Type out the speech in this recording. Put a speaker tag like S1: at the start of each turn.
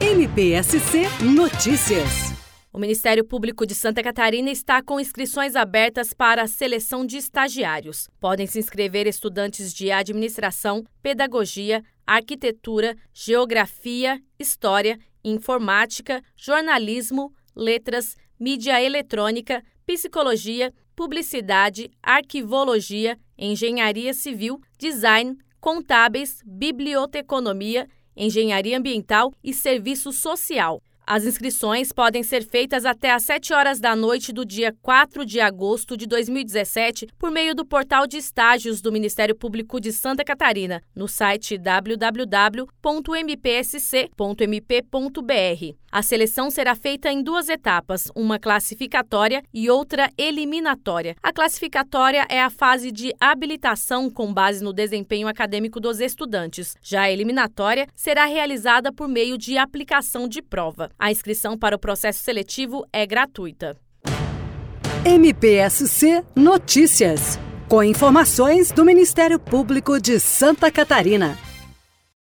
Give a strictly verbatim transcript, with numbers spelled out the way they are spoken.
S1: M P S C Notícias.
S2: O Ministério Público de Santa Catarina está com inscrições abertas para a seleção de estagiários. Podem se inscrever estudantes de administração, pedagogia, arquitetura, geografia, história, informática, jornalismo, letras, mídia eletrônica, psicologia, publicidade, arquivologia, engenharia civil, design, contábeis, biblioteconomia, engenharia ambiental e serviço social. As inscrições podem ser feitas até às sete horas da noite do dia quatro de agosto de dois mil e dezessete por meio do portal de estágios do Ministério Público de Santa Catarina, no site w w w ponto m p s c ponto m p ponto b r. A seleção será feita em duas etapas, uma classificatória e outra eliminatória. A classificatória é a fase de habilitação com base no desempenho acadêmico dos estudantes. Já a eliminatória será realizada por meio de aplicação de prova. A inscrição para o processo seletivo é gratuita.
S1: M P S C Notícias, com informações do Ministério Público de Santa Catarina.